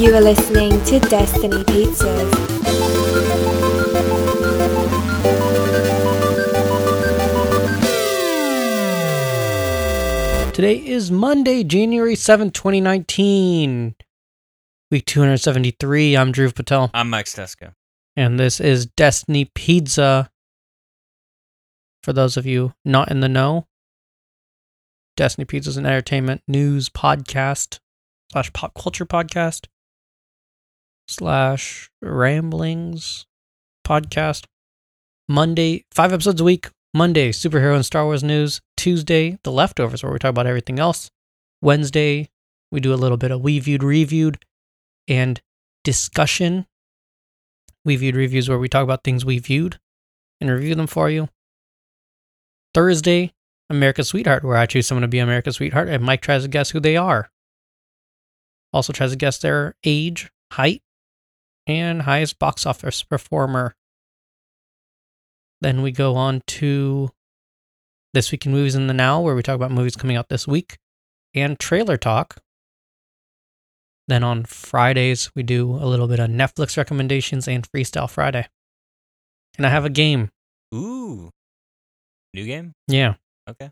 You are listening to Destiny Pizzas. Today is Monday, January 7th, 2019. Week 273. I'm Dhruv Patel. I'm Mike Steska. And this is Destiny Pizza. For those of you not in the know, Destiny Pizza is an entertainment news podcast / pop culture podcast / ramblings podcast. Monday, 5 episodes a week. Monday, superhero and Star Wars news. Tuesday, The Leftovers, where we talk about everything else. Wednesday, we do a little bit of We Viewed, Reviewed, and discussion. We Viewed Reviews, where we talk about things we viewed and review them for you. Thursday, America's Sweetheart, where I choose someone to be America's Sweetheart, and Mike tries to guess who they are. Also tries to guess their age, height, and highest box office performer. Then we go on to This Week in Movies in the Now, where we talk about movies coming out this week, and Trailer Talk. Then on Fridays, we do a little bit of Netflix recommendations and Freestyle Friday. And I have a game. Ooh. New game? Yeah. Okay.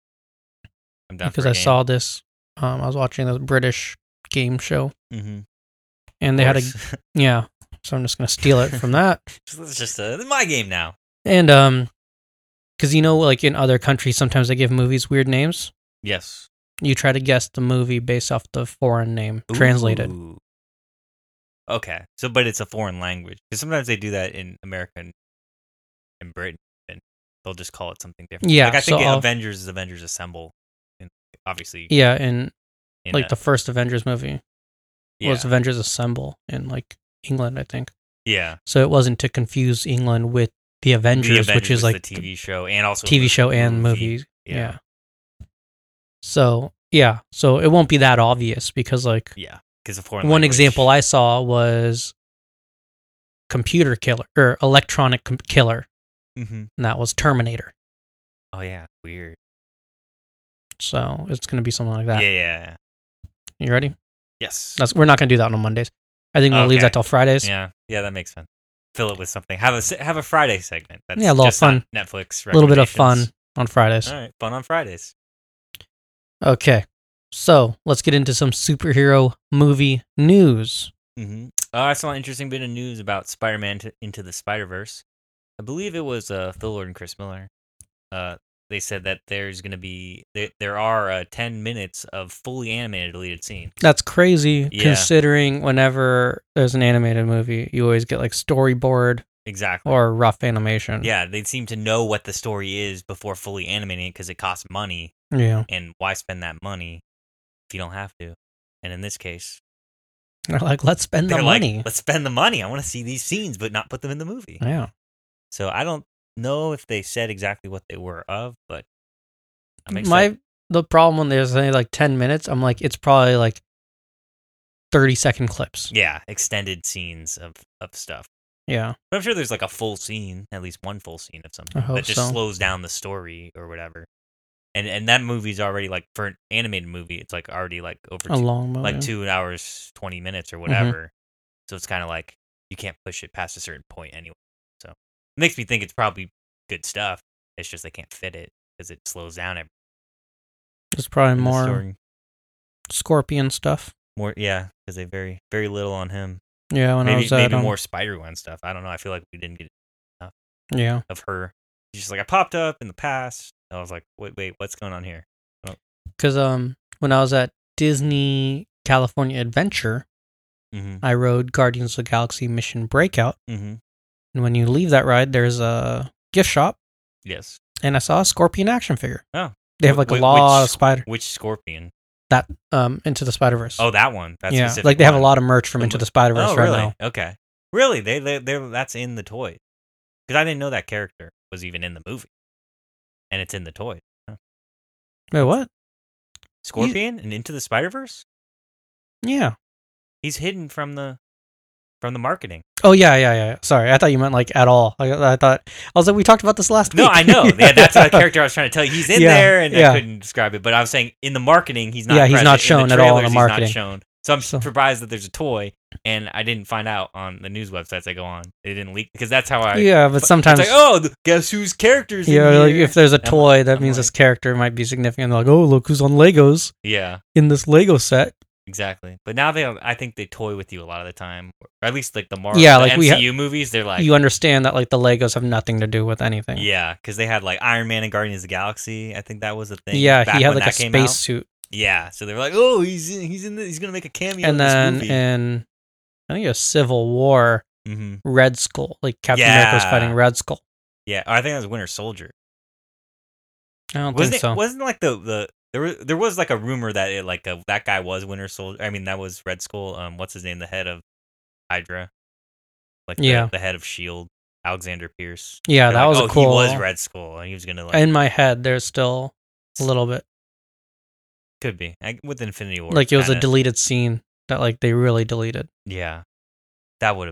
I'm down Because for a I game. saw this, I was watching this British game show, Mm-hmm. and they had a, yeah, so I'm just going to steal it from that. It's just my game now. And, because you know, like in other countries, sometimes they give movies weird names. Yes. You try to guess the movie based off the foreign name, translated. Ooh. Okay. So, but it's a foreign language. Because sometimes they do that in America and in Britain. And they'll just call it something different. Yeah, Like I think so Avengers is Avengers Assemble. And obviously. Yeah, and in like the first Avengers movie yeah. was Avengers Assemble in like England, I think. Yeah. So it wasn't to confuse England with the Avengers, which is was like the TV show and also TV the show and movie. Yeah. Yeah. So, yeah. So it won't be that obvious because like Yeah. Because foreign one language. example I saw was computer killer or electronic killer, Mm-hmm. and that was Terminator. Oh, yeah. Weird. So it's going to be something like that. Yeah. You ready? Yes. We're not going to do that on Mondays. I think we'll leave Okay. that till Fridays. Yeah, that makes sense. Fill it with something. Have a Friday segment. That's Yeah, a little just fun. not Netflix. A little bit of fun recommendations. on Fridays. All right, fun on Fridays. Okay, so let's get into some superhero movie news. Mm-hmm. I saw an interesting bit of news about Spider-Man Into the Spider-Verse. I believe it was Phil Lord and Chris Miller. They said that there's going to be there are 10 minutes of fully animated deleted scenes. That's crazy, Yeah. considering whenever there's an animated movie, you always get like storyboard Exactly. or rough animation. Yeah, they seem to know what the story is before fully animating it because it costs money. Yeah. And why spend that money if you don't have to? And in this case, They're like, let's spend the they're like, money. let's spend the money. I want to see these scenes, but not put them in the movie. Yeah. So I don't know if they said exactly what they were of, but I'm excited. The problem when there's only like 10 minutes, I'm like, it's probably like 30-second clips. Yeah, extended scenes of stuff. Yeah. But I'm sure there's like a full scene, at least one full scene of something I hope that just so. slows down the story or whatever. And that movie's already like for an animated movie, it's like already like over A long movie. like 2 hours 20 minutes or whatever. So it's kind of like you can't push it past a certain point anyway. So it makes me think it's probably good stuff. It's just they can't fit it because it slows down every There's probably in the more story. Scorpion stuff. More, yeah, because they very very little on him. Yeah, when I Maybe was at maybe more Spider-Gwen stuff. I don't know. I feel like we didn't get Yeah. of her. She's just like I popped up in the past. I was like, wait, what's going on here? Because when I was at Disney California Adventure, Mm-hmm. I rode Guardians of the Galaxy Mission Breakout. Mm-hmm. And when you leave that ride, there's a gift shop, Yes. and I saw a Scorpion action figure. Oh. They have like a lot of spider Which Scorpion? that Into the Spider-Verse. Oh, that one. That yeah, specific like they have a one. lot of merch from Into the Spider-Verse Oh, right really? now. Okay. Really? They that's in the toy. Because I didn't know that character was even in the movie, and it's in the toy. Huh. Wait, what? Scorpion and Into the Spider-Verse? Yeah. He's hidden from the marketing. Oh yeah. Sorry, I thought you meant like at all. I thought I was like, we talked about this last week. No, I know. Yeah, that's a character I was trying to tell you. He's in Yeah, there, and yeah. I couldn't describe it. But I was saying in the marketing, he's not. Yeah, he's present. not shown in the at all in trailers, the marketing. He's not shown. So I'm surprised that there's a toy and I didn't find out on the news websites I go on. They didn't leak because that's how I. Yeah, but sometimes it's like, oh, guess whose characters? yeah, in like here? if there's a I'm toy, that I'm means like, this character might be significant. They're like, oh, look who's on Legos yeah, in this Lego set. exactly. But now I think they toy with you a lot of the time, or at least like the Marvel, Yeah, the like MCU movies. They're like, you understand that like the Legos have nothing to do with anything. yeah, because they had like Iron Man and Guardians of the Galaxy. I think that was a thing. Yeah, back he had when like a that came out. spacesuit. Yeah, so they were like, oh, he's gonna make a cameo And in then this movie. in I think it was Civil War, Mm-hmm. Red Skull, like Captain America was fighting Yeah. Red Skull. Yeah, I think that was Winter Soldier. I don't Wasn't think it? so. Wasn't like there was like a rumor that that guy was Winter Soldier. I mean, that was Red Skull. What's his name? The head of Hydra, like the head of Shield, Alexander Pierce. Yeah, They're that was like, a cool. He was Red Skull, and he was gonna like. In my head, there's still a little bit Could be with Infinity War. like it was a kinda- deleted scene that like they really deleted. Yeah, that would have.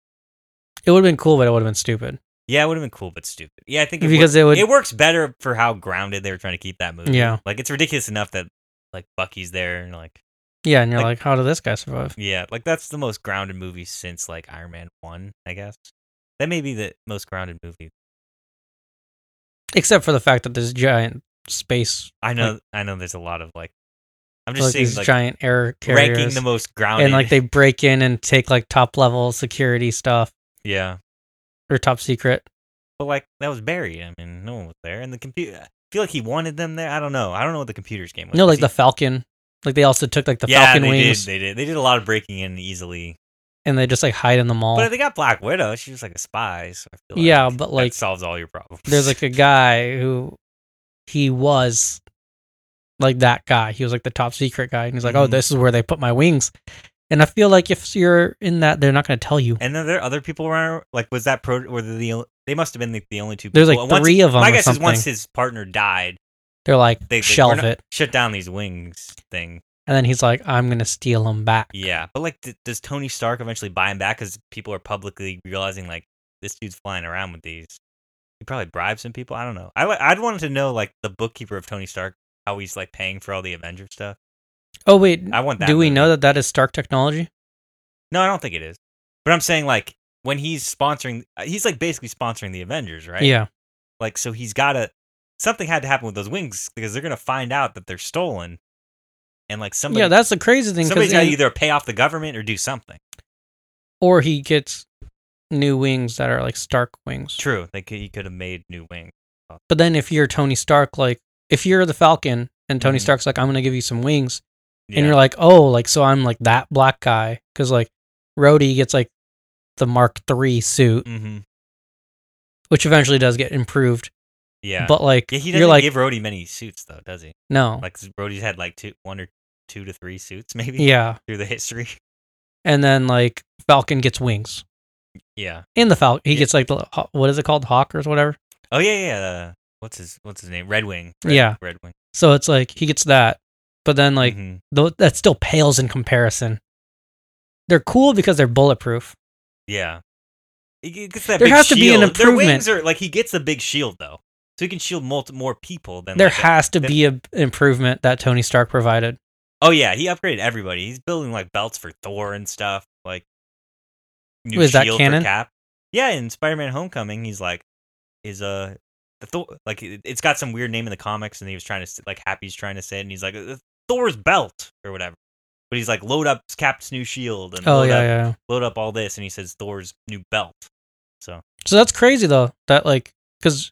It would have been cool, but it would have been stupid. Yeah, it would have been cool, but stupid. Yeah, I think Because it works better for how grounded they were trying to keep that movie. Yeah. Like it's ridiculous enough that like Bucky's there and like Yeah, and you're Like- like, how did this guy survive? yeah, like that's the most grounded movie since like Iron Man 1, I guess. That may be the most grounded movie. Except for the fact that there's giant space, I know there's a lot of like I'm just like saying these like giant air carriers, ranking the most grounded and like they break in and take like top level security stuff yeah. or top secret. But like that was buried. I mean, no one was there. And the computer I feel like he wanted them there. I don't know what the computer's game was. No, Was like the Falcon. Like they also took like the yeah, Falcon they wings, did. They did a lot of breaking in easily. and they just like hide in the mall. But they got Black Widow. She's just like a spy. So I feel like Yeah, but, like, that solves all your problems. There's like a guy who he was like that guy. He was like the top secret guy, and he's like, "Oh, Mhm. this is where they put my wings." And I feel like if you're in that, they're not going to tell you. And then there are other people around. Like, was that were they must have been the only two people. There's like And once- three of them. My or guess something. is once his partner died, They're like, they shelve we're not- it, shut down these wings thing. and then he's like, "I'm going to steal them back." Yeah, but like, does Tony Stark eventually buy him back? Because people are publicly realizing like this dude's flying around with these. He probably bribes some people. I don't know. I'd wanted to know like the bookkeeper of Tony Stark, how he's like paying for all the Avenger stuff. Oh wait, I want that. do we movie. know that is Stark technology? No, I don't think it is. But I'm saying like when he's sponsoring, he's like basically sponsoring the Avengers, right? Yeah, Like so he's got to something had to happen with those wings because they're gonna find out that they're stolen, and like somebody, yeah. That's the crazy thing. somebody's got to Because either pay off the government or do something. or he gets new wings that are like Stark wings. True, he could have made new wings. But then if you're Tony Stark, like if you're the Falcon and Tony Mhm. Stark's like, I'm going to give you some wings. Yeah. And you're like, oh, like, so I'm like that black guy. Because like Rhodey gets like the Mark III suit, mm-hmm. which eventually does get improved. Yeah, But like, yeah, he you're doesn't like, give Rhodey many suits though, does he? no. Like Rhodey's had like 1 or 2 to 3 suits maybe. Yeah. through the history. And then like Falcon gets wings. Yeah. In the Falcon, he Yeah. gets like the, what is it called? Hawk or whatever. Oh yeah. What's his name? Red Wing. Yeah. Red Wing. So it's like, he gets that. But then like, Mhm. that still pales in comparison. They're cool because they're bulletproof. Yeah. He gets that There big has to be an shield. Their improvement. wings are like he gets a big shield though, so he can shield more people than There like has to than- be an improvement that Tony Stark provided. Oh yeah, he upgraded everybody. He's building like belts for Thor and stuff. Like new Is that shield canon? for Cap. Yeah, in Spider-Man: Homecoming, he's like the Thor. Like it's got some weird name in the comics, and he was trying to like Happy's trying to say it, and he's like Thor's belt or whatever. But he's like load up Cap's new shield and Oh load yeah. load up all this, and he says Thor's new belt. So So that's crazy though. That like, because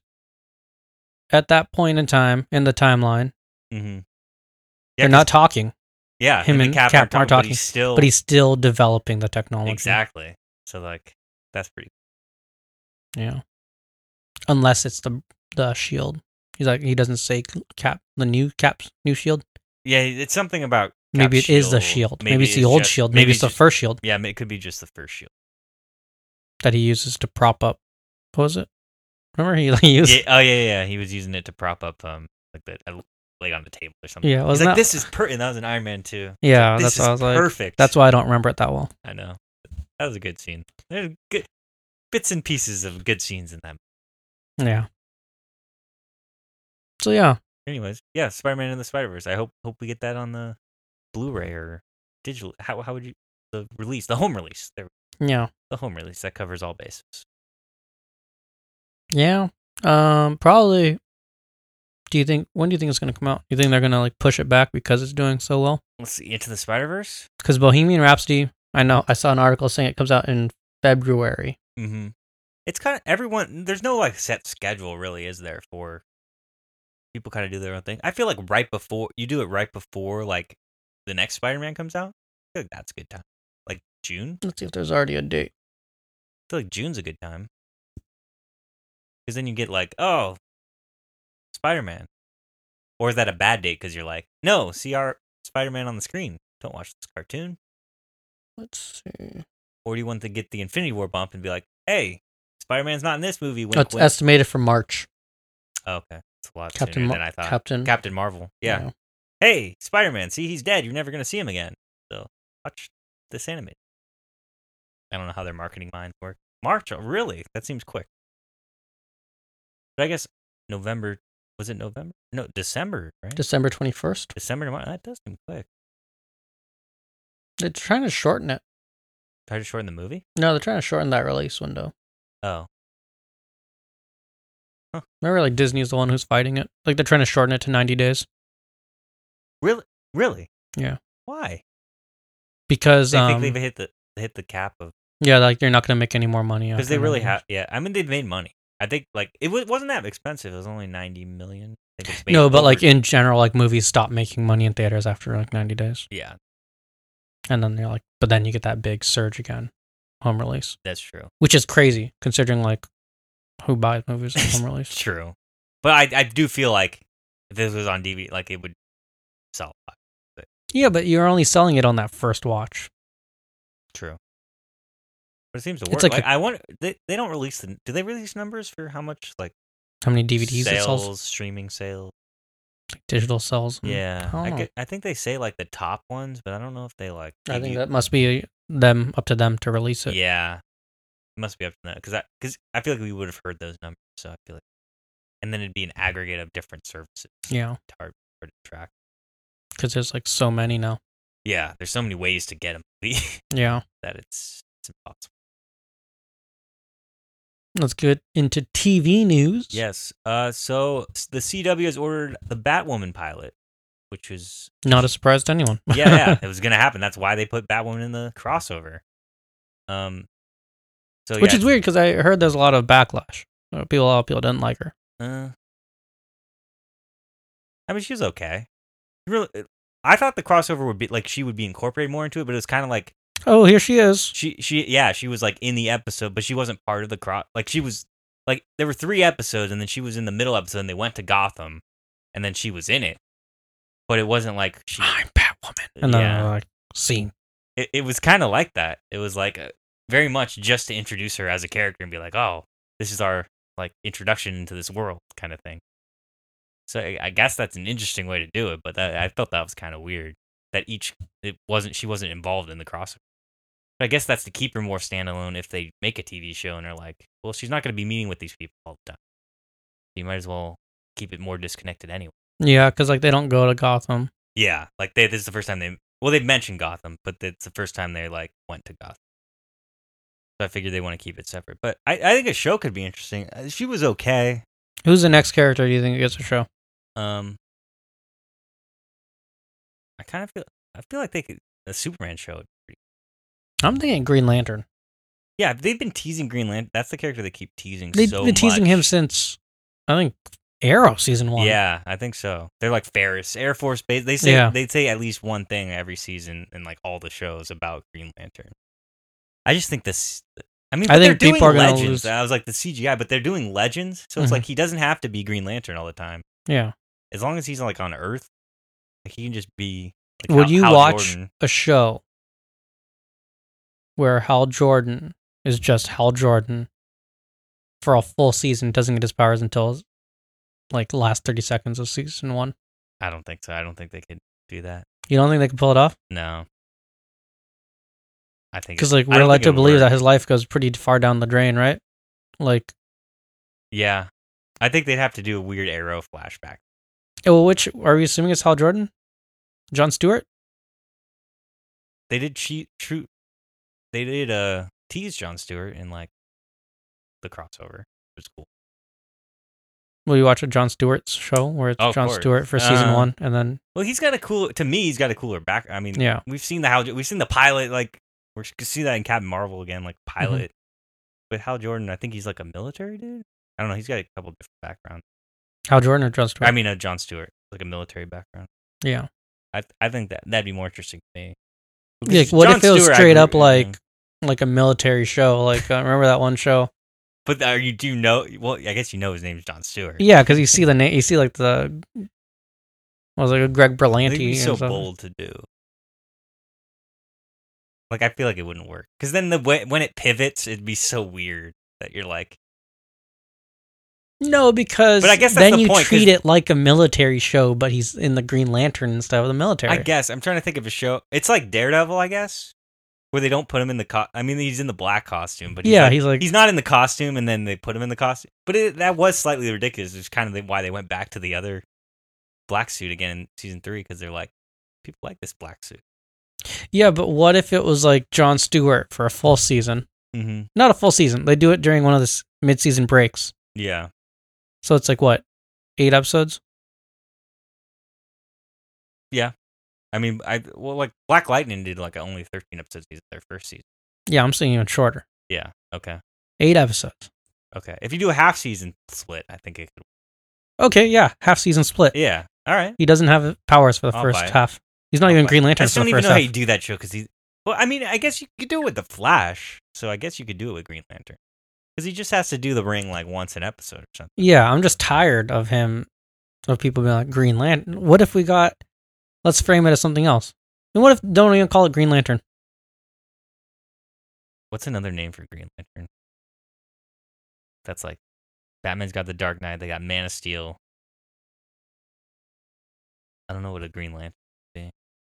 at that point in time in the timeline, mm-hmm. they're not talking, Yeah, him and Cap aren't but talking, he's still but he's still developing the technology. exactly. So like that's pretty. Yeah. Unless it's the shield. He's like, he doesn't say Cap, Cap's new shield. Yeah, it's something about Maybe Cap's it is the shield. Maybe it's the it's old just- shield. Maybe it's the just- first shield Yeah, it could be just the first shield. that he uses to prop up. What was it? Remember he used. Yeah. He was using it to prop up like the leg on the table or something. Yeah, He's wasn't like, that- this is and that was an Iron Man 2. Yeah, This that's what is I was like. perfect. That's why I don't remember it that well. I know. That was a good scene. There's good bits and pieces of good scenes in that. Yeah. So yeah, Anyways, yeah, Spider-Man and the Spider-Verse. I hope we get that on the Blu-ray or digital. How would you? release, the home release. Yeah. The home release that covers all bases. Yeah. Probably. When do you think it's going to come out? You think they're going to like push it back because it's doing so well? Let's see, Into the Spider-Verse? Because Bohemian Rhapsody, I saw an article saying it comes out in February. Mm-hmm. It's kind of everyone. There's no like set schedule, really, is there? For people, kind of do their own thing. I feel like right before like the next Spider-Man comes out. I feel like that's a good time. Like June. Let's see if there's already a date. I feel like June's a good time because then you get like, oh, Spider-Man, or is that a bad date because you're like, no, see our Spider-Man on the screen. Don't watch this cartoon. Let's see. Or do you want to get the Infinity War bump and be like, hey, Spider-Man's not in this movie. Wink, It's wink. estimated for March. Oh, okay. It's a lot Captain sooner than I thought. Captain Marvel. Yeah. Hey, Spider-Man, see, he's dead. You're never going to see him again. So watch this animated. I don't know how their marketing minds work. March? Oh, really? That seems quick. But I guess November. Was it November? No, December, right? December 21st. December to March. That does seem quick. They're trying to shorten it. Try to shorten the movie? No, they're trying to shorten that release window. Oh. Huh. Remember, like, Disney's the one who's fighting it? Like, they're trying to shorten it to 90 days. Really? Really? Yeah. Why? Because, They think they've hit the cap of... Yeah, like, they're not going to make any more money. Because they really have... Yeah, I mean, they've made money. I think, like, it wasn't that expensive. It was only $90 million. I think it's made No, but, over... like, in general, like, movies stop making money in theaters after, like, 90 days. Yeah. And then they're like... But then you get that big surge again. Home release. That's true. Which is crazy, considering, like, who buys movies on home release. True. But I do feel like if this was on DVD, like, it would sell a lot. Yeah, but you're only selling it on that first watch. True. But it seems to work. It's like I wonder, they don't release do they release numbers for how much, like, how many DVDs it sales, sells? streaming sales? Like digital sales? Yeah. I don't know. I think they say, like, the top ones, but I don't know if they, like... I think that must be up to them to release it. Yeah. It must be up to that. Because I feel like we would have heard those numbers, so I feel like... And then it'd be an aggregate of different services. Yeah. It's hard to track. Because there's, like, so many now. Yeah, there's so many ways to get a movie Yeah. that it's impossible. Let's get into TV news. Yes. So the CW has ordered the Batwoman pilot, which is Not a surprise to anyone. yeah, it was gonna happen. That's why they put Batwoman in the crossover. So Which yeah, is weird because I heard there's a lot of backlash. A lot of people didn't like her. I mean, she was okay. Really, I thought the crossover would be like she would be incorporated more into it, but it's kind of like Oh, here she is. she was like in the episode, but she wasn't part of the cross. Like she was like there were 3 episodes, and then she was in the middle episode, and they went to Gotham, and then she was in it, but it wasn't like she. I'm Batwoman. And then like scene. It was kind of like that. It was like very much just to introduce her as a character and be like, oh, this is our like introduction into this world kind of thing. So I guess that's an interesting way to do it, but I thought that was kind of weird that she wasn't involved in the crossover. But I guess that's to keep her more standalone if they make a TV show and are like, well, she's not going to be meeting with these people all the time. You might as well keep it more disconnected anyway. Yeah, because like they don't go to Gotham. Yeah, like this is the first time they've mentioned Gotham, but it's the first time they like went to Gotham. So I figured they want to keep it separate. But I think a show could be interesting. She was okay. Who's the next character do you think gets a show? I feel like a Superman show. I'm thinking Green Lantern. Yeah, they've been teasing Green Lantern. That's the character they keep teasing. They've been teasing him since I think Arrow season 1. Yeah, I think so. They're like Ferris, Air Force Base. They say at least one thing every season in like all the shows about Green Lantern. I just think this. I mean, I think people are going to lose. I was like the CGI, but they're doing Legends, so it's like he doesn't have to be Green Lantern all the time. Yeah, as long as he's like on Earth, like he can just be. Like, would you Hal watch Jordan. A show where Hal Jordan is just Hal Jordan for a full season, doesn't get his powers until like the last 30 seconds of season 1? I don't think so. I don't think they could do that. You don't think they can pull it off? No. I think because like we're led to believe that his life goes pretty far down the drain, right? Like, yeah, I think they'd have to do a weird Arrow flashback. Well, which are we assuming is Hal Jordan? Jon Stewart? They did they did tease Jon Stewart in like the crossover. It was cool. Will you watch a Jon Stewart's show where it's Oh, Jon of course. Stewart for season 1 and then Well, he's got a cooler back. I mean, Yeah. we've seen the pilot. Like we can see that in Captain Marvel again, like pilot. But Hal Jordan, I think he's like a military dude. I don't know. He's got a couple different backgrounds. Hal Jordan or Jon Stewart? I mean, Jon Stewart, like a military background. Yeah. I think that'd be more interesting to me. Yeah, Because what Jon if it was Stewart, I straight agree- up like a military show? Like remember that one show? But do you know? Well, I guess you know his name's Jon Stewart. Yeah, because you see the name, you see like the what was it, like Greg Berlanti? It'd be so and stuff. bold to do. Like I feel like it wouldn't work because then when it pivots, it'd be so weird that you're like, No, because But I guess that's then the you point, treat 'cause- it like a military show, but he's in the Green Lantern instead of the military. I guess I'm trying to think of a show. It's like Daredevil, I guess, where they don't put him in the I mean, he's in the black costume, but he's not in the costume, and then they put him in the costume. But that was slightly ridiculous. It's kind of why they went back to the other black suit again in season 3 because they're like, people like this black suit. Yeah, but what if it was like Jon Stewart for a full season? Mm-hmm. Not a full season. They do it during one of the mid-season breaks. Yeah. So it's like what, 8 episodes? Yeah. I mean, like Black Lightning did like only 13 episodes their first season. Yeah, I'm saying even shorter. Yeah. Okay. 8 episodes. Okay. If you do a half season split, I think it could. Okay, yeah, half season split. Yeah. All right. He doesn't have powers for the I'll first buy it. half. He's not even Green I Lantern just for the don't even first know how half. you do that show because he. Well, I mean, I guess you could do it with the Flash, so I guess you could do it with Green Lantern because he just has to do the ring like once an episode or something. Yeah, I'm just tired of him, of people being like, Green Lantern. What if we got, let's frame it as something else. And what if, don't even call it Green Lantern? What's another name for Green Lantern? That's like, Batman's got the Dark Knight, they got Man of Steel. I don't know what a Green Lantern would be.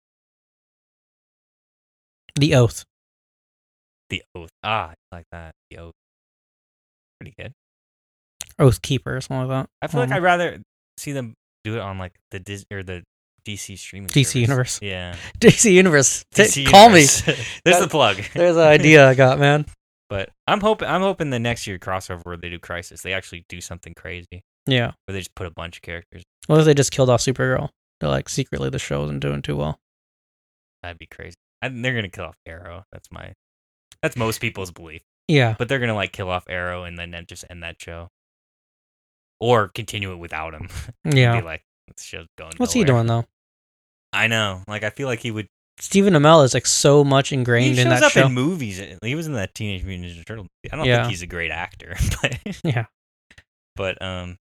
The Oath. The Oath. I like that. The Oath. Pretty good. Oath Keeper or something like that. I feel like I'd rather see them do it on like the Disney or the DC streaming DC service. Universe. Yeah. DC Universe. DC Call Universe. me. There's the plug. There's an idea I got, man. But I'm hoping the next year crossover where they do Crisis, they actually do something crazy. Yeah. Where they just put a bunch of characters. What if they just killed off Supergirl? They're like, secretly the show isn't doing too well. That'd be crazy. They're gonna kill off Arrow. That's most people's belief. Yeah. But they're gonna like kill off Arrow and then just end that show, or continue it without him. Yeah. Be like, this show's going. What's he nowhere. doing, though? I know. Like, I feel like he would. Stephen Amell is like so much ingrained He in shows that up show. in movies. He was in that Teenage Mutant Ninja Turtle movie. I don't Yeah. think he's a great actor, but Yeah. but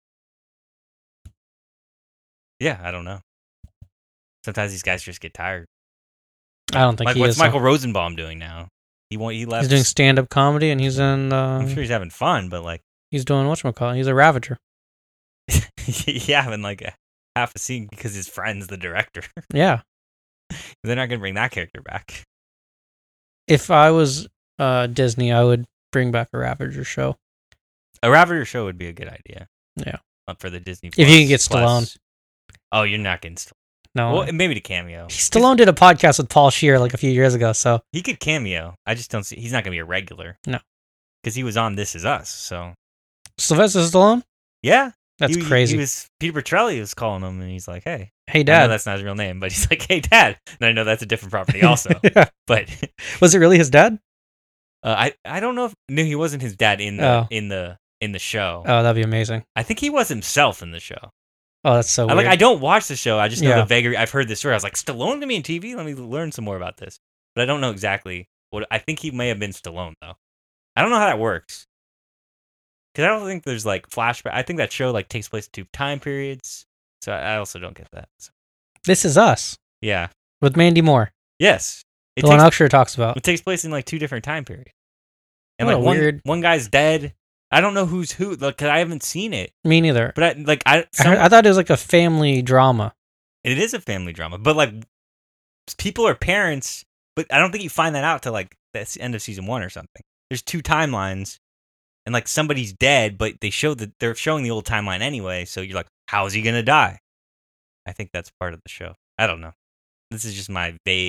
yeah, I don't know. Sometimes these guys just get tired. I don't think Like, he what's is. Michael Rosenbaum doing now? He left. He's doing stand-up comedy, and he's in. I'm sure he's having fun, but like, He's doing whatchamacallit. He's a Ravager. yeah, having like half a scene because his friend's the director. Yeah. They're not gonna bring that character back. If I was Disney, I would bring back a Ravager show. A Ravager show would be a good idea. Yeah. For the Disney. If you can get Plus. Stallone. Oh, you're not getting Stallone. No. Well, maybe the cameo. Stallone did a podcast with Paul Scheer like a few years ago, so. He could cameo. I just don't see. He's not gonna be a regular. No. Because he was on This Is Us. So Sylvester Stallone? yeah, That's crazy. He was Peter Petrelli was calling him, and he's like, "Hey, Hey, I know Dad. that's not his real name, but he's like, hey, Dad," and I know that's a different property also. Yeah. But Was it really his dad? I don't know if no, he wasn't his dad in the in the show. Oh, that'd be amazing. I think he was himself in the show. Oh, that's so weird. I don't watch the show. I just know Yeah. the vagary. I've heard this story. I was like, Stallone gonna be in TV? Let me learn some more about this. But I don't know exactly what. I think he may have been Stallone though. I don't know how that works because I don't think there's like flashback. I think that show like takes place in 2 time periods. So I also don't get that. So, This Is Us yeah. with Mandy Moore. Yes. The one Usher talks about. It takes place in like 2 different time periods. And What like a weird- one guy's dead. I don't know who's who. Like, 'cause I haven't seen it. Me neither. But I thought it was like a family drama. It is a family drama, but like people are parents, but I don't think you find that out till like the end of season 1 or something. There's 2 timelines, and like somebody's dead, but they're showing the old timeline anyway. So you're like, how is he gonna die? I think that's part of the show. I don't know. This is just my vague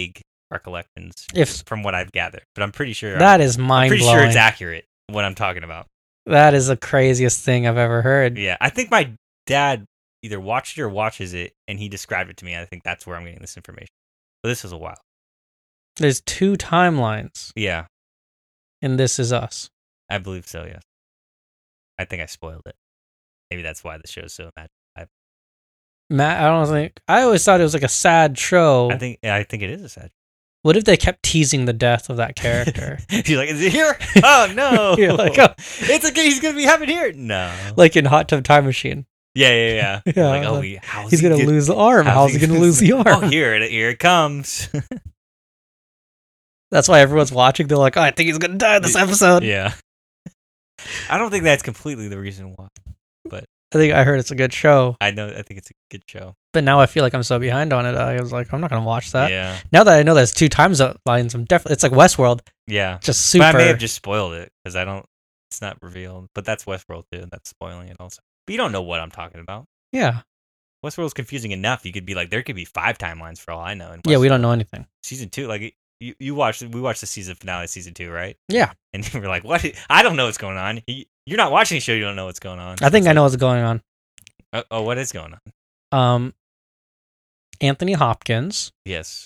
recollections If from what I've gathered. But I'm pretty sure that is I'm mind pretty blowing. sure it's accurate what I'm talking about. That is the craziest thing I've ever heard. Yeah, I think my dad either watched it or watches it, and he described it to me. I think that's where I'm getting this information. But this was a while. There's 2 timelines Yeah, in This Is Us. I believe so. Yes, I think I spoiled it. Maybe that's why the show's so mad. Matt, I always thought it was like a sad show. I think it is a sad. What if they kept teasing the death of that character? He's like, is it here? Oh no! You're like, oh. It's okay. He's gonna be having here. No. Like in Hot Tub Time Machine. Yeah. Yeah, Like, oh, like, how's He's going to lose the arm. How's he going to lose the arm? Oh, here it comes. That's why everyone's watching. They're like, oh, I think he's going to die in this episode. Yeah. I don't think that's completely the reason why. I think I heard it's a good show. I think it's a good show. But now I feel like I'm so behind on it. I was like, I'm not going to watch that. Yeah. Now that I know there's 2 timelines, I'm definitely, it's like Westworld. Yeah. Just super. But I may have just spoiled it because it's not revealed. But that's Westworld too. That's spoiling it also. But you don't know what I'm talking about. Yeah. Westworld's confusing enough. You could be like, there could be 5 timelines for all I know. Yeah, we don't know anything. Season 2, like we watched the season finale of season 2, right? Yeah. And we're like, what? I don't know what's going on. You're not watching the show. You don't know what's going on. I think I know what's going on. What is going on? Anthony Hopkins. Yes.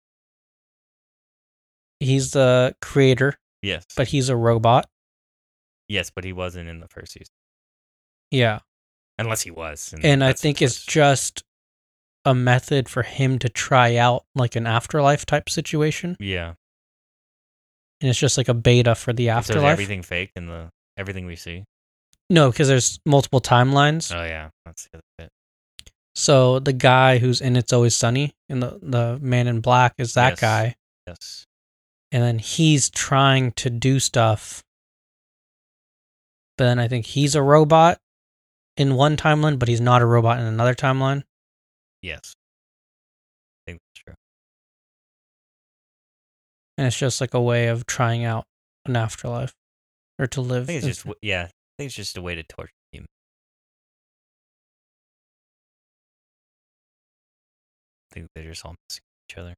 He's the creator, Yes. but he's a robot. Yes, but he wasn't in the first season. Yeah. Unless he was. And I think it's just a method for him to try out like an afterlife type situation. Yeah. And it's just like a beta for the So afterlife. is everything fake in everything we see? No, because there's multiple timelines. Oh yeah, that's the other bit. So the guy who's in It's Always Sunny, and the man in black is that Yes. guy. Yes. And then he's trying to do stuff. But then I think he's a robot in one timeline, but he's not a robot in another timeline. Yes. I think that's true. And it's just like a way of trying out an afterlife or to live. I think it's just I think it's just a way to torture him. I think they're just all missing each other.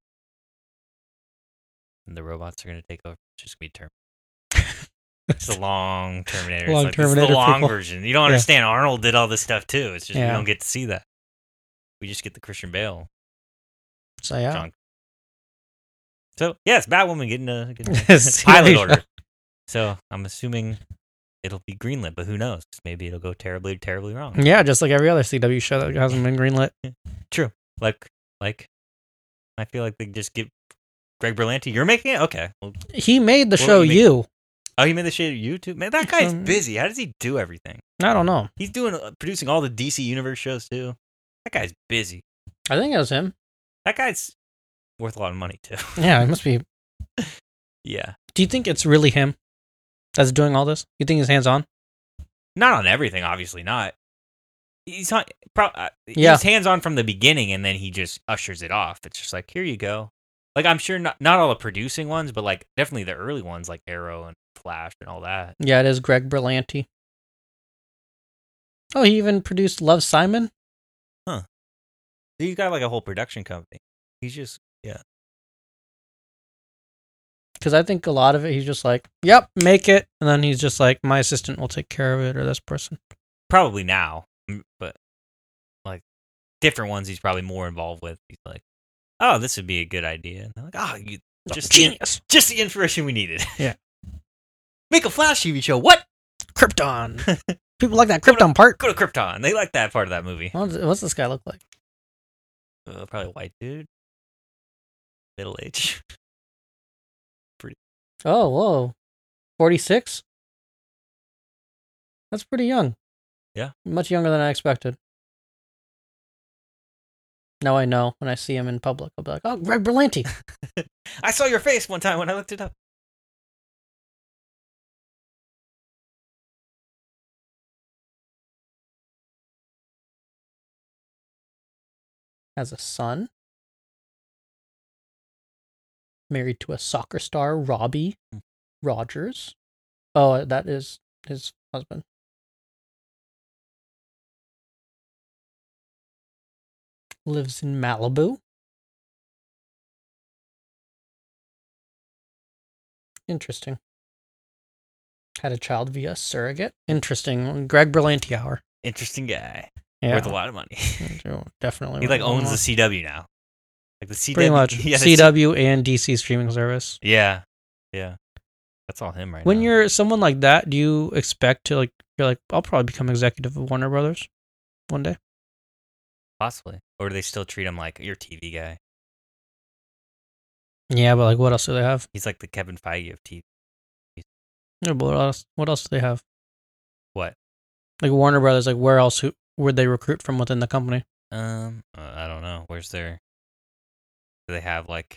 And the robots are going to take over. It's just going to be Terminator. It's a long Terminator. Long It's the Terminator long people. version. You don't understand. Arnold did all this stuff too. It's just we Yeah. don't get to see that. We just get the Christian Bale. So yeah. Junk. So yes, Batwoman getting a Yes, pilot yeah. order. So I'm assuming it'll be greenlit, but who knows? Maybe it'll go terribly, terribly wrong. Yeah, just like every other CW show that hasn't been greenlit. True. Like I feel like they just give Greg Berlanti. You're making it? Okay. Well, He made the Well, show you make- You. oh, he made the shade of YouTube. Man, that guy's busy. How does he do everything? I don't know. He's doing producing all the DC Universe shows too. That guy's busy. I think it was him. That guy's worth a lot of money too. Yeah, it must be. Yeah. Do you think it's really him that's doing all this? You think he's hands on? Not on everything, obviously not. He's not. Yeah. He's hands on from the beginning, and then he just ushers it off. It's just like, here you go. Like I'm sure not all the producing ones, but like definitely the early ones, like Arrow and Flash and all that. Yeah, it is Greg Berlanti. Oh, he even produced Love, Simon? He's got like a whole production company. He's just Because I think a lot of it, he's just like, yep, make it. And then he's just like, my assistant will take care of it, or this person. probably now, but like different ones, he's probably more involved with. He's like, oh, this would be a good idea. And they're like, oh, you just Genius. just the information we needed. Yeah. Make a Flash TV show. What? Krypton. People like that Krypton part. Go to Krypton. They like that part of that movie. What's this guy look like? Probably a white dude, middle age. Oh, whoa. 46? That's pretty young. Yeah. Much younger than I expected. Now I know when I see him in public. I'll be like, oh, Greg Berlanti. I saw your face one time when I looked it up. Has a son. Married to a soccer star, Robbie Rogers. Oh, that is his husband. Lives in Malibu. Interesting. Had a child via surrogate. Interesting. Greg Berlanti hour. Interesting guy. Yeah. Worth a lot of money. Definitely. He worth like a lot owns more. the CW now. Like the CW. Pretty much. Yeah, the CW and DC streaming service. Yeah. Yeah. That's all him right When now. you're someone like that, do you expect to you're like, I'll probably become executive of Warner Brothers one day? Possibly. Or do they still treat him like your TV guy? Yeah, but like, what else do they have? He's like the Kevin Feige of TV. Yeah, but what else do they have? What? Like Warner Brothers, like where else would they recruit from within the company? I don't know. Where's their? Do they have like?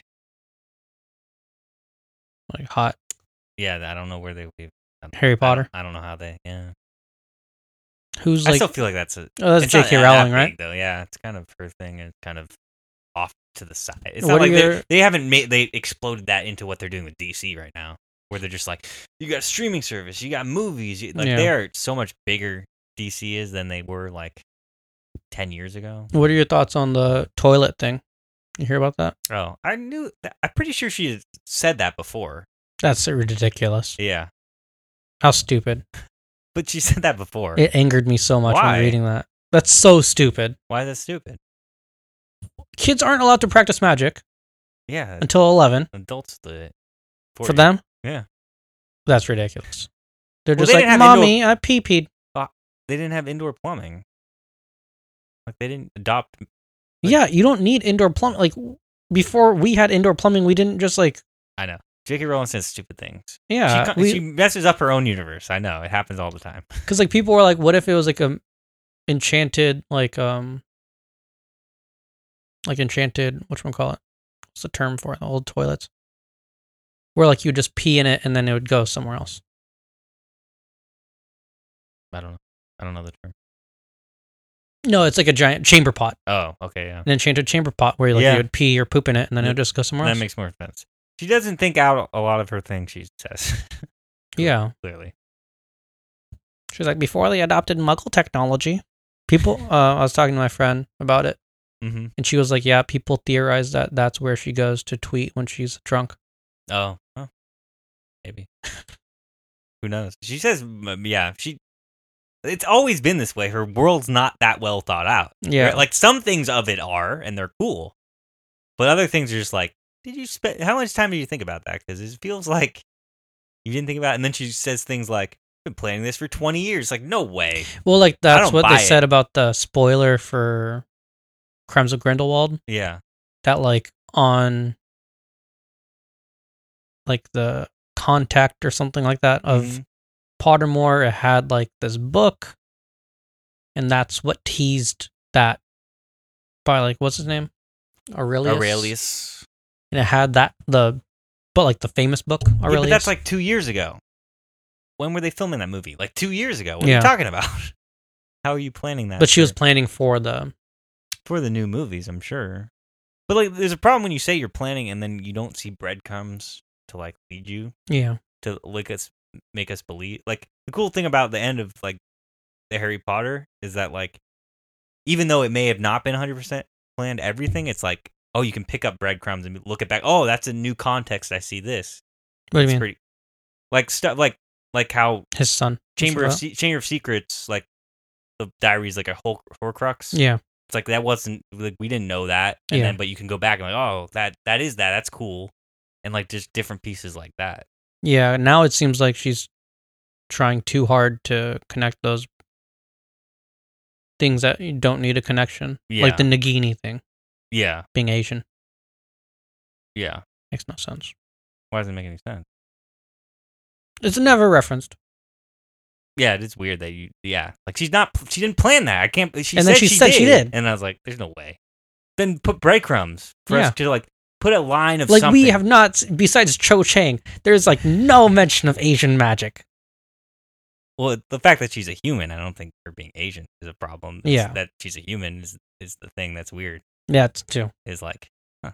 Like hot Yeah, I don't know where they. Harry Potter. I don't know how they. Yeah. Who's I like? still feel like that's a. Oh, that's it's not J.K. that Rowling, big, right? Though, yeah, it's kind of her thing, and it's kind of off to the side. It's What not are like they haven't made they exploded that into what they're doing with DC right now, where they're just like, you got a streaming service, you got movies, like Yeah. they are so much bigger. DC is than they were like 10 years ago. What are your thoughts on the toilet thing? You hear about that? Oh, I knew. I'm pretty sure she had said that before. That's ridiculous. Yeah, How stupid. but she said that before. It angered me so much Why? when reading that. That's so stupid. Why is that stupid? Kids aren't allowed to practice magic Yeah, until 11. adults do it For them? Yeah. That's ridiculous. They're Well, just they like, didn't have Mommy, I pee-peed. They didn't have indoor plumbing. Like they didn't adopt. Yeah, you don't need indoor plumbing. Like, before we had indoor plumbing, we didn't just like, I know. J.K. Rowling says stupid things. yeah. She messes up her own universe. I know it happens all the time. Because like people were like, what if it was like a enchanted, enchanted, whatchamacallit? What's the term for it? Old toilets. Where like you just pee in it and then it would go somewhere else. I don't know. I don't know the term. No, it's like a giant chamber pot. Oh, okay, yeah. An enchanted chamber pot where like Yeah. you would pee or poop in it and then it would just go somewhere That else. makes more sense. She doesn't think out a lot of her things she says. Yeah. Clearly. She's like, before they adopted Muggle technology, people, I was talking to my friend about it, Mm-hmm. and she was like, yeah, people theorize that that's where she goes to tweet when she's drunk. Oh, well, maybe. Who knows? She says, yeah, it's always been this way. Her world's not that well thought out. Yeah. Right? Like some things of it are, and they're cool. But other things are just like, how much time did you think about that? Because it feels like you didn't think about it. And then she says things like, I've been planning this for 20 years. Like, no way. Well, like, that's don't what they buy said it. about the spoiler for Crimes of Grindelwald. Yeah. That, like, on, like, the contact or something like that of Mhm. Pottermore, it had, like, this book, and that's what teased that by, like, what's his name? Aurelius. And it had the famous book, Aurelius. Yeah, but that's like 2 years ago. When were they filming that movie? Like 2 years ago. What are Yeah. you talking about? How are you planning that? But she was for planning for the... the new movies, I'm sure. But like, there's a problem when you say you're planning and then you don't see breadcrumbs to like lead you Yeah. to make us believe. Like the cool thing about the end of like the Harry Potter is that like, even though it may have not been 100% planned, everything, it's like, oh, you can pick up breadcrumbs and look it back. Oh, that's a new context. I see this. What do you It's mean? pretty like stuff like how His son. Chamber of Secrets, like the diary's like a Horcrux. Yeah. It's like that wasn't like we didn't know that, and Yeah. then but you can go back and like, oh, that is that's cool, and like just different pieces like that. Yeah, now it seems like she's trying too hard to connect those things that you don't need a connection. Yeah. Like the Nagini thing, Yeah, being Asian. yeah. Makes no sense. Why doesn't it make any sense? It's never referenced. Yeah, it's weird that like she didn't plan that. I can't. She And said then she said she did. and I was like, there's no way. Then put breadcrumbs for Yeah. us to like put a line of Like, something. we have not, besides Cho Chang, there's like no mention of Asian magic. Well, the fact that she's a human, I don't think her being Asian is a problem. Yeah. That she's a human is the thing that's weird. Yeah, it's too. Is like,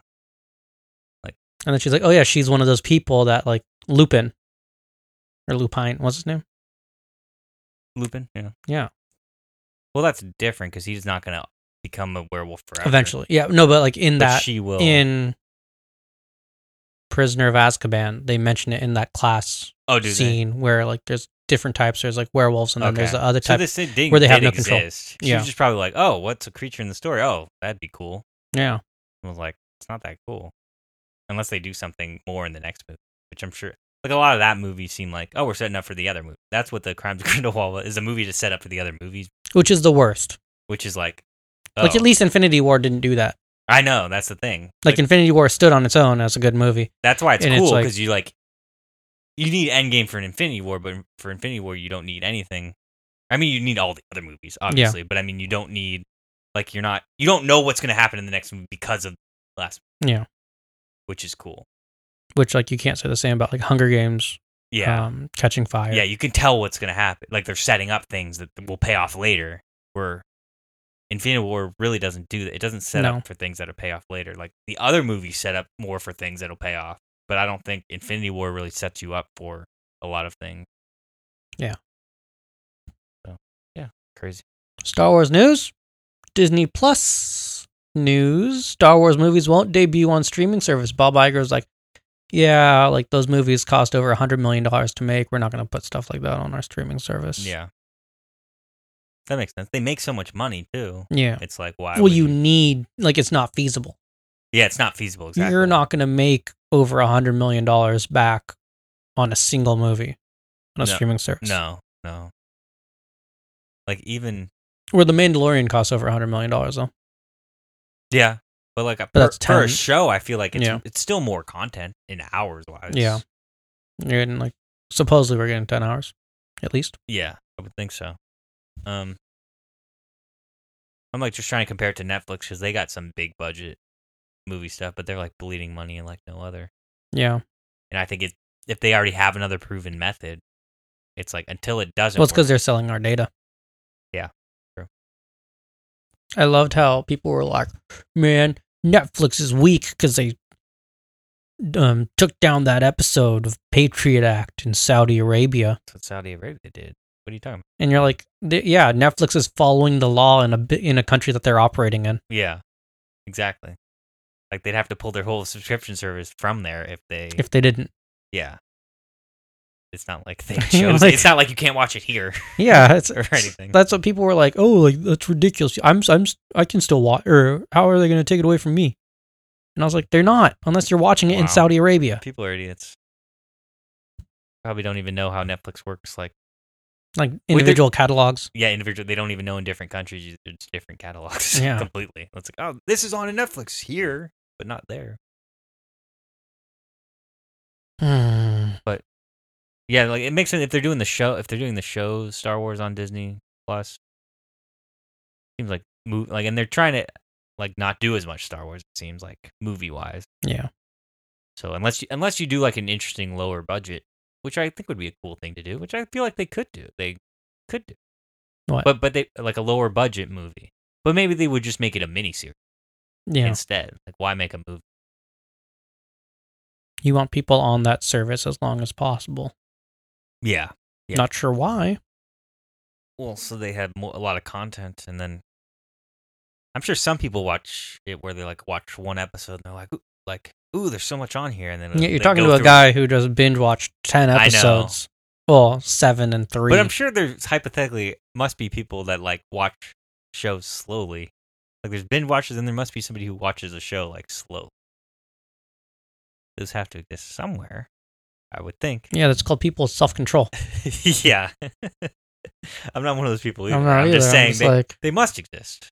And then she's like, oh yeah, she's one of those people that like Lupin. Or Lupine, what's his name? Lupin, yeah. Yeah. Well, that's different because he's not gonna become a werewolf forever. Eventually. Yeah, no, but like in But that, she will. in Prisoner of Azkaban, they mention it in that class scene where like there's different types. There's like werewolves, and then there's the other type where they have no control. She was just probably like, oh, what's a creature in the story? Oh, that'd be cool. Yeah. I was like, it's not that cool. Unless they do something more in the next movie, which I'm sure. Like a lot of that movie seemed like, oh, we're setting up for the other movie. That's what the Crimes of Grindelwald is, a movie to set up for the other movies. Which is the worst. Which is like... Like at least Infinity War didn't do that. I know, that's the thing. Like Infinity War stood on its own as a good movie. That's why it's cool, because you need Endgame for an Infinity War, but for Infinity War you don't need anything. I mean, you need all the other movies, obviously, but I mean, you don't need... Like, you don't know what's going to happen in the next movie because of the last movie. Yeah. Which is cool. Which, like, you can't say the same about, like, Hunger Games. Yeah. Catching Fire. Yeah, you can tell what's going to happen. Like, they're setting up things that will pay off later, where Infinity War really doesn't do that. It doesn't set up for things that'll pay off later. Like, the other movies set up more for things that'll pay off, but I don't think Infinity War really sets you up for a lot of things. Yeah. So, yeah, crazy. Star Wars news. Disney Plus news. Star Wars movies won't debut on streaming service. Bob Iger's like, yeah, like those movies cost over $100 million to make. We're not going to put stuff like that on our streaming service. Yeah. That makes sense. They make so much money, too. Yeah. It's like, why? Well, you need, like, it's not feasible. Yeah, it's not feasible, exactly. You're not going to make over $100 million back on a single movie on a streaming service. No. Like, even... Where The Mandalorian costs over $100 million, though. Yeah. But like per a show, I feel like it's still more content in hours-wise. Yeah. You're getting, like, supposedly we're getting 10 hours, at least. Yeah, I would think so. I'm like just trying to compare it to Netflix because they got some big budget movie stuff, but they're like bleeding money and like no other. Yeah. And I think if they already have another proven method, it's like until it doesn't. Well, it's because they're selling our data. Yeah, true. I loved how people were like, "Man, Netflix is weak because they took down that episode of Patriot Act in Saudi Arabia." That's what Saudi Arabia did. What are you talking about? And you're like, yeah, Netflix is following the law in a country that they're operating in. Yeah, exactly. Like they'd have to pull their whole subscription service from there if they didn't. Yeah. It's not like they chose. It's not like you can't watch it here. Yeah, it's or anything. That's what people were like. Oh, like that's ridiculous. I can still watch. Or how are they going to take it away from me? And I was like, they're not, unless you're watching it in Saudi Arabia. People are idiots. Probably don't even know how Netflix works. Like individual catalogs. Yeah, individual. They don't even know in different countries. It's different catalogs. Yeah, completely. It's like, oh, this is on a Netflix here, but not there. But. Yeah, like it makes sense if they're doing the show. If they're doing the show Star Wars on Disney Plus, seems like and they're trying to like not do as much Star Wars. It seems like movie wise. Yeah. So unless you do like an interesting lower budget, which I think would be a cool thing to do, which I feel like they could do. They could do. What? But they like a lower budget movie. But maybe they would just make it a miniseries. Yeah. Instead, like why make a movie? You want people on that service as long as possible. Yeah. Not sure why. Well, so they have a lot of content, and then I'm sure some people watch it where they like watch one episode and they're like, ooh, there's so much on here, and then you're talking to a guy who just binge watched 10 episodes. Well, 7 and 3. But I'm sure there's hypothetically must be people that like watch shows slowly. Like there's binge watchers, and there must be somebody who watches a show like slow. Those have to exist somewhere. I would think. Yeah, that's called people's self-control. Yeah. I'm not one of those people either. I'm just saying they must exist.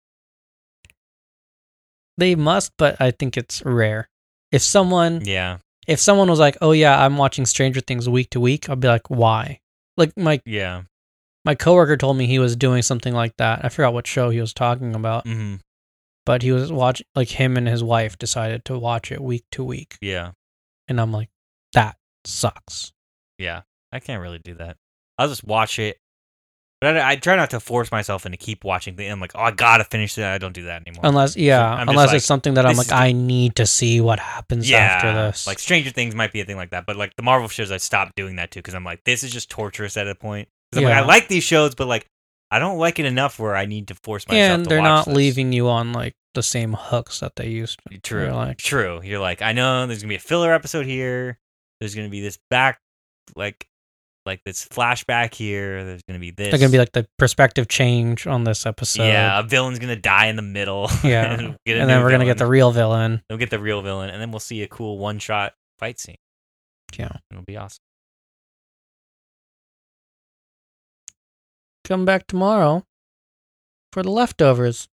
They must, but I think it's rare. If someone was like, oh yeah, I'm watching Stranger Things week to week, I'll be like, why? Like my coworker told me he was doing something like that. I forgot what show he was talking about. Mm-hmm. But he was watching, like him and his wife decided to watch it week to week. Yeah. And I'm like, that sucks. Yeah, I can't really do that. I'll just watch it, but I try not to force myself into keep watching things. I'm like, oh, I gotta finish it. I don't do that anymore. Unless it's something that I'm like, I need to see what happens after this. Like Stranger Things might be a thing like that, but like the Marvel shows, I stopped doing that too because I'm like, this is just torturous at a point. I'm like, I like these shows, but like, I don't like it enough where I need to force myself. And they're not leaving you on like the same hooks that they used. True. You're like, True. You're like, I know there's gonna be a filler episode here. There's gonna be this back, like this flashback here. There's gonna be this. They're gonna be like the perspective change on this episode. Yeah, a villain's gonna die in the middle. Yeah, and then we're gonna get the real villain. We'll get the real villain, and then we'll see a cool one-shot fight scene. Yeah, it'll be awesome. Come back tomorrow for the leftovers.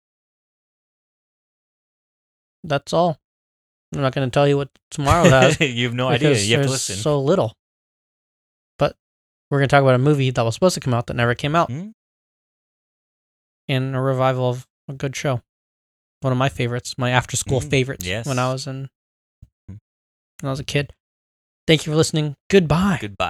That's all. I'm not going to tell you what tomorrow has. You have no idea. You have to there's listen. So little. But we're going to talk about a movie that was supposed to come out that never came out. Mm-hmm. In a revival of a good show. One of my favorites. My after-school favorites. Yes. When I was a kid. Thank you for listening. Goodbye. Goodbye.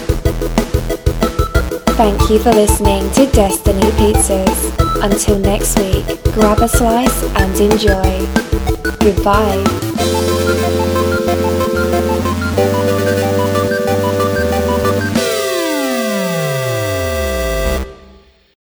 Thank you for listening to Destiny Pizzas. Until next week, grab a slice and enjoy. Goodbye.